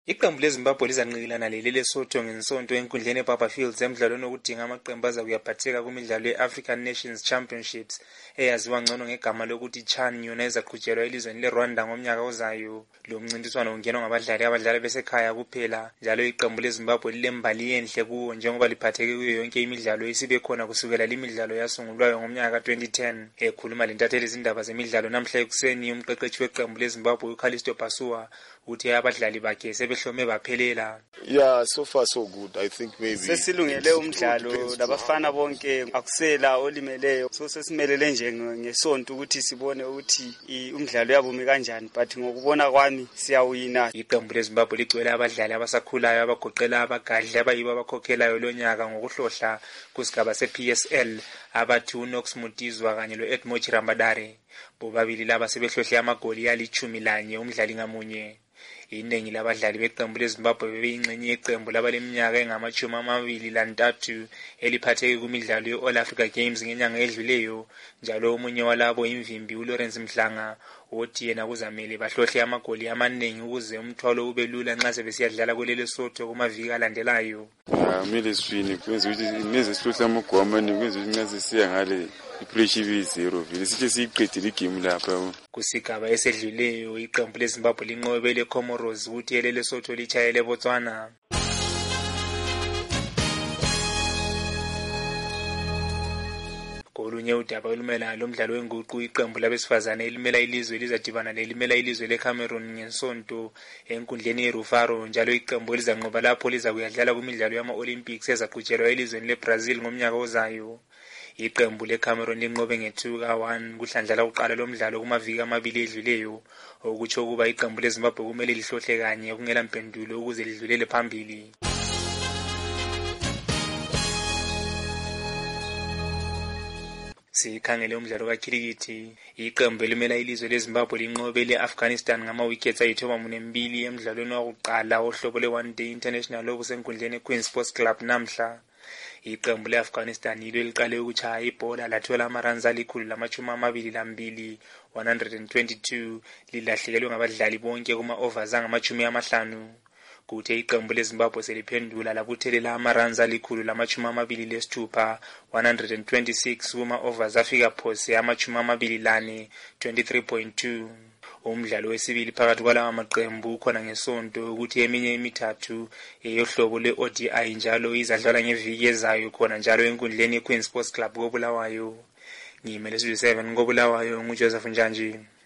Iqembu leZimbabwe lizanqikilana leLesotho ngesonto enkundleni eBaba Fields emidlalweni wokudinga amaqembu azakuyaphatheka kumidlalo ye-African Nations Championships eyaziwa ngcono ngegama lokuthi CHAN yona ezaqhutshelwa elizweni leRwanda ngomnyaka ozayo. Lo mncintiswano ungenwa ngabadlali abadlala besekhaya kuphela, njalo iqembu leZimbabwe lilembali enhle kuwo njengoba liphatheke kuyo yonke imidlalo esibe khona kusukela limidlalo yasungulwayo ngomnyaka ka-2010. Ekhuluma lentatheli izindaba zemidlalo namhla ekuseni, umqeqeshi weqembu leZimbabwe uCallisto Pasua uthi abadlali bakhe sebehlome baphelela. Yeah, so far so good. I think maybe sesilungele umdlalo labafana bonke akusela olimeleyo, so sesimelele nje ngesonto ukuthi sibone ukuthi umdlalo yabumi kanjani, but ngokubona kwami siyawina. Iqembu leZimbabwe ligcwele abadlali abasakhulayo abagoqela abagadli abayibo abakhokhelayo lonyaka ngokuhlohla kusigaba se-PSL abathi uNox Mutizwa kanye lo-Edmo Chirambadare, bobabili laba sebehlohle amagoli ali-11 umdlali ngamunye. Iningi labadlali beqembu leZimbabwe bebeyingxenye yeqembu labaleminyaka engama-23 eliphatheke kumidlalo ye-All Africa Games ngenyanga edluleyo, njalo omunye walabo imvimbi uLawrence Mhlanga othi yena kuzamele bahlohle amagoli amaningi ukuze umthwalo ube lula nxa sebesiyadlala kweleLesotho kumaviki alandelayo. Kumele sifine kwenza ukuthi neze sihlohla amagoli amaningi kwenza ukuthi nxa sesiya ngale ipressure ibe-0 vele sihle siyiqedile igame lapha. Kusigaba esedluleyo iqembu leZimbabwe linqobe leComoros ukuthi eleLesotho litshayele Botswana. Kolunye udaba olumela lomdlalo wenguqu, iqembu labesifazane elimela ilizwe lizadibana nelimela ilizwe leCameroon ngesonto enkundleni yeRufaro, njalo iqembu lizanqoba lapho lizakuyadlala kumidlalo yama-Olympics ezaqhutshelwa elizweni leBrazil ngomnyaka ozayo. Iqembu leCameroon linqobe nge-2-1 kuhlandla kuqala lomdlalo kumaviki amabili edluleyo, okutsho ukuba iqembu leZimbabwe kumele lihlohle kanye kungela mpendulo ukuze lidlulele phambili. Sikhangele umdlalo kakhilikithi, iqembu elimela ilizwe leZimbabwe linqobe le-Afghanistan ngama-wickets ayi-12 emdlalweni wakuqala ohlobo le-One Day International obusenkundleni eQueen Sports Club namhla. Iqembu le-Afghanistan yilo eliqale ukutshaya ibhola lathola amaruns ali-122 122 lilahlekelwe ngabadlali bonke kuma-overs angama-50. Kuthe iqembu leZimbabwe seliphendula labuthelela amaruns ali-126 126 kuma-overs afika phose ama-24 23.2. Umdlalo wesibili phakathi kwalawa maqembu khona ngesonto ukuthi eminye imithathu eyohlobo le-ODI njalo izadlala ngeviki ezayo khona njalo enkundleni yeQueen Sports Club koBulawayo. Ngimele Sizwe 7 koBulawayo, nguJoseph Njanji.